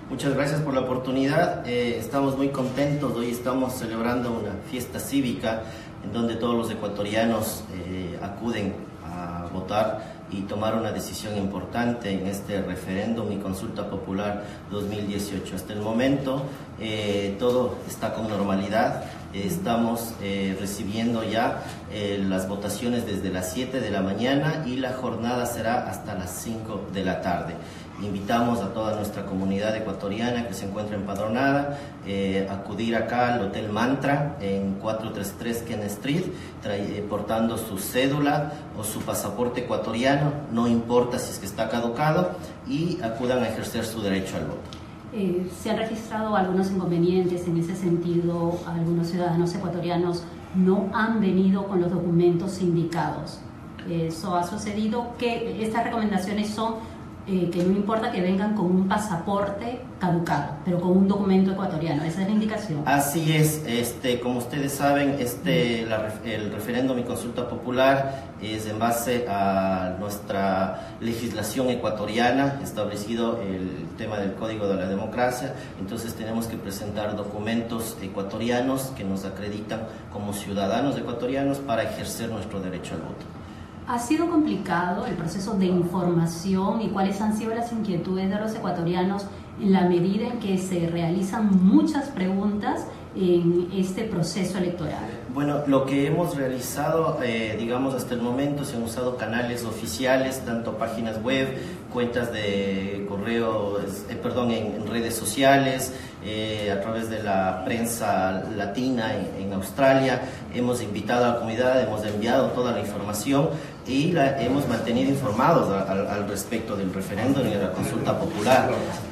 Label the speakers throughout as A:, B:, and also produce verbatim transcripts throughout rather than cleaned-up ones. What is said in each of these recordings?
A: Muchas gracias por la oportunidad. Eh, estamos muy contentos. Hoy estamos celebrando una fiesta cívica en donde todos los ecuatorianos eh, acuden a votar y tomar una decisión importante en este referéndum y consulta popular dos mil dieciocho. Hasta el momento eh, todo está con normalidad. Estamos eh, recibiendo ya eh, las votaciones desde las siete de la mañana y la jornada será hasta las cinco de la tarde. Invitamos a toda nuestra comunidad ecuatoriana que se encuentra empadronada eh, a acudir acá al Hotel Mantra en cuatrocientos treinta y tres Ken Street, trae, eh, portando su cédula o su pasaporte ecuatoriano, no importa si es que está caducado, y acudan a ejercer su derecho al voto.
B: Eh, se han registrado algunos inconvenientes en ese sentido. Algunos ciudadanos ecuatorianos no han venido con los documentos indicados. Eso ha sucedido, que estas recomendaciones son eh, que no importa que vengan con un pasaporte caducado, pero con un documento ecuatoriano. Esa es la indicación.
A: Así es. Este, como ustedes saben, este, la, el referéndum y consulta popular es en base a nuestra legislación ecuatoriana, establecido el tema del Código de la Democracia. Entonces tenemos que presentar documentos ecuatorianos que nos acreditan como ciudadanos ecuatorianos para ejercer nuestro derecho al voto.
B: ¿Ha sido complicado el proceso de información y cuáles han sido las inquietudes de los ecuatorianos en la medida en que se realizan muchas preguntas en este proceso electoral?
A: Bueno, lo que hemos realizado, eh, digamos, hasta el momento, se han usado canales oficiales, tanto páginas web, cuentas de correo, eh, perdón, en, en redes sociales, eh, a través de la prensa latina en, en Australia. Hemos invitado a la comunidad, hemos enviado toda la información y la hemos mantenido informados a, a, al respecto del referéndum y de la consulta popular.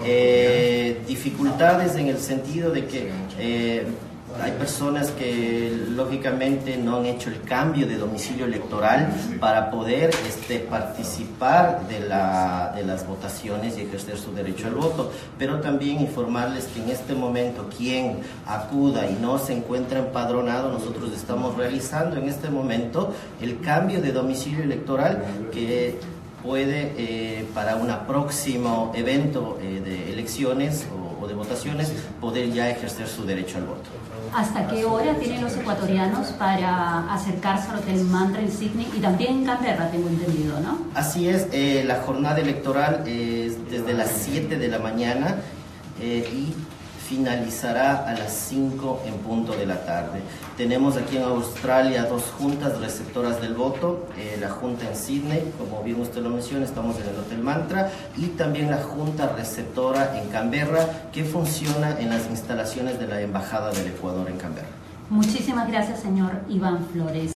A: Eh, dificultades en el sentido de que eh, hay personas que lógicamente no han hecho el cambio de domicilio electoral para poder este, participar de, la, de las votaciones y ejercer su derecho al voto, pero también informarles que en este momento quien acuda y no se encuentra empadronado, nosotros estamos realizando en este momento el cambio de domicilio electoral que puede eh, para un próximo evento eh, de elecciones o, o de votaciones poder ya ejercer su derecho al voto.
B: ¿Hasta qué hora tienen los ecuatorianos para acercarse al Hotel Mantra en Sydney y también en Canberra, tengo entendido, ¿no?
A: Así es, eh, la jornada electoral es desde las siete de la mañana eh, y finalizará a las cinco en punto de la tarde. Tenemos aquí en Australia dos juntas receptoras del voto, eh, la junta en Sydney, como bien usted lo menciona, estamos en el Hotel Mantra, y también la junta receptora en Canberra, que funciona en las instalaciones de la Embajada del Ecuador en Canberra.
B: Muchísimas gracias, señor Iván Flores.